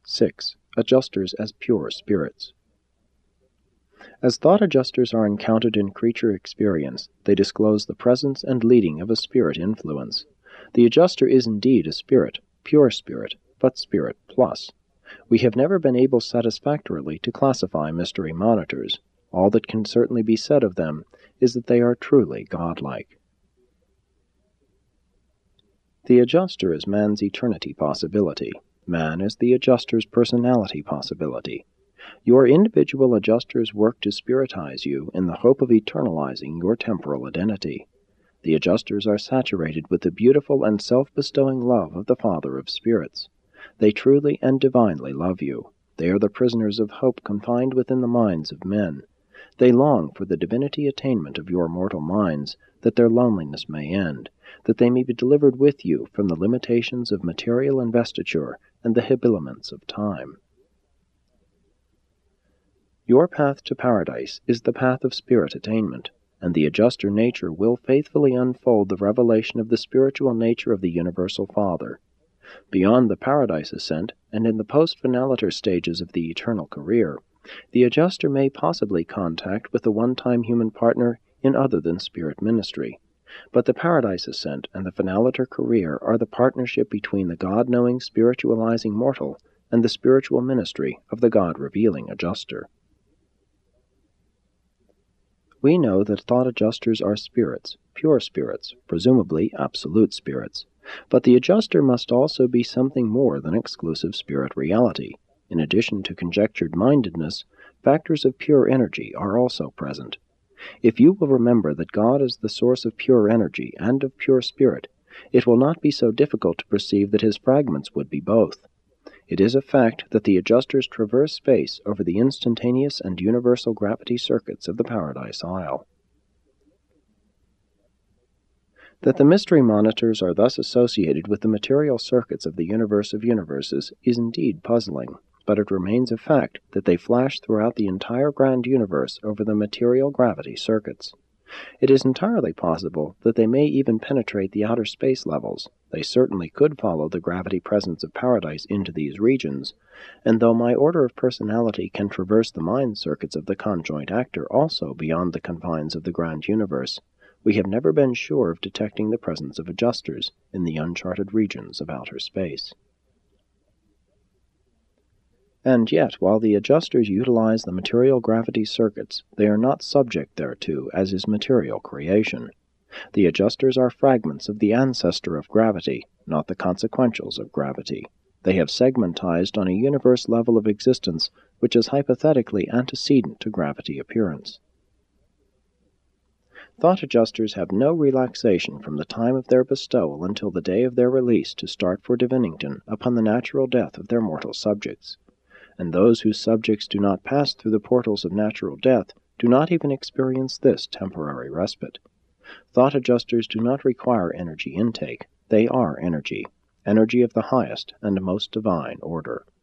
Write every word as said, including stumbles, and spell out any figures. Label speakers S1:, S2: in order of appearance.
S1: six. Adjusters as pure spirits. As thought adjusters are encountered in creature experience, they disclose the presence and leading of a spirit influence. The adjuster is indeed a spirit, pure spirit, but spirit plus. We have never been able satisfactorily to classify mystery monitors. All that can certainly be said of them is that they are truly godlike. The adjuster is man's eternity possibility. Man is the adjuster's personality possibility. Your individual adjusters work to spiritize you in the hope of eternalizing your temporal identity. The adjusters are saturated with the beautiful and self-bestowing love of the Father of Spirits. They truly and divinely love you. They are the prisoners of hope confined within the minds of men. They long for the divinity attainment of your mortal minds, that their loneliness may end, that they may be delivered with you from the limitations of material investiture and the habiliments of time. Your path to paradise is the path of spirit attainment, and the adjuster nature will faithfully unfold the revelation of the spiritual nature of the Universal Father. Beyond the paradise ascent, and in the post-finaliter stages of the eternal career, the adjuster may possibly contact with a one-time human partner in other than spirit ministry. But the paradise ascent and the finaliter career are the partnership between the God-knowing spiritualizing mortal and the spiritual ministry of the God-revealing adjuster. We know that thought adjusters are spirits, pure spirits, presumably absolute spirits. But the adjuster must also be something more than exclusive spirit reality. In addition to conjectured mindedness, factors of pure energy are also present. If you will remember that God is the source of pure energy and of pure spirit, it will not be so difficult to perceive that his fragments would be both. It is a fact that the adjusters traverse space over the instantaneous and universal gravity circuits of the Paradise Isle. That the mystery monitors are thus associated with the material circuits of the universe of universes is indeed puzzling, but it remains a fact that they flash throughout the entire grand universe over the material gravity circuits. It is entirely possible that they may even penetrate the outer space levels. They certainly could follow the gravity presence of paradise into these regions, and though my order of personality can traverse the mind circuits of the conjoint actor also beyond the confines of the grand universe, we have never been sure of detecting the presence of adjusters in the uncharted regions of outer space. And yet, while the adjusters utilize the material gravity circuits, they are not subject thereto, as is material creation. The adjusters are fragments of the ancestor of gravity, not the consequentials of gravity. They have segmentized on a universe level of existence which is hypothetically antecedent to gravity appearance. Thought adjusters have no relaxation from the time of their bestowal until the day of their release to start for Divinington upon the natural death of their mortal subjects. And those whose subjects do not pass through the portals of natural death do not even experience this temporary respite. Thought adjusters do not require energy intake. They are energy, energy of the highest and most divine order.